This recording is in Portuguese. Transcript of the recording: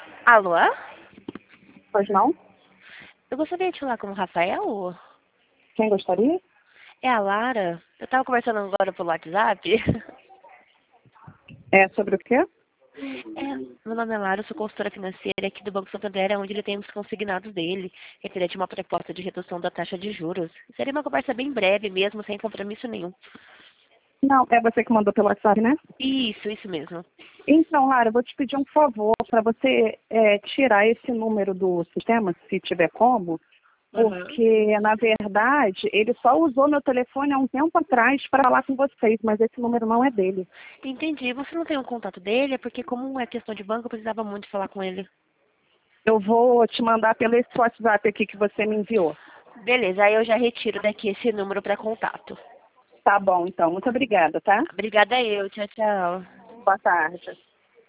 Alô? Pois não? Eu gostaria de falar com o Rafael. Quem gostaria? É a Lara. Eu tava conversando agora pelo WhatsApp. É sobre o quê? Meu nome é Lara, eu sou consultora financeira aqui do Banco Santander, onde ele tem os consignados dele, referente a uma proposta de redução da taxa de juros. Seria uma conversa bem breve mesmo, sem compromisso nenhum. Não, é você que mandou pelo WhatsApp, né? Isso mesmo. Então, Lara, eu vou te pedir um favor para você tirar esse número do sistema, se tiver como, Uhum. porque, na verdade, ele só usou meu telefone há um tempo atrás para falar com vocês, mas esse número não é dele. Entendi. Você não tem um contato dele? É porque como é questão de banco, eu precisava muito falar com ele. Eu vou te mandar pelo esse WhatsApp aqui que você me enviou. Beleza, aí eu já retiro daqui esse número para contato. Tá bom, então. Muito obrigada, tá? Obrigada eu. Tchau, tchau. Boa tarde.